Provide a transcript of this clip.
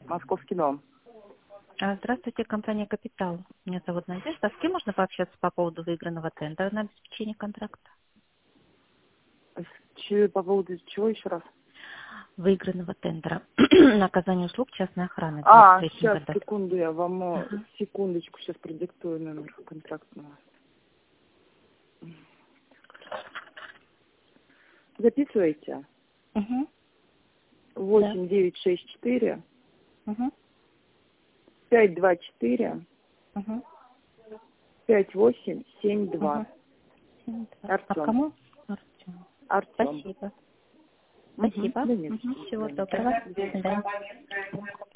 Московский дом. Здравствуйте, компания «Капитал». Меня зовут Надежда. С кем можно пообщаться по поводу выигранного тендера на обеспечение контракта? По поводу чего еще раз? Выигранного тендера на оказание услуг частной охраны. в 23-м Сейчас, году. секунду, я вам, Ага. секундочку, сейчас продиктую номер контрактного. Записывайте. Угу. Да. 8964 Угу. 524 Угу. 5872. Угу. А Артем. кому? Артем. Артем. Спасибо. Угу. Спасибо. Да нет, Всего до свидания. доброго. До свидания.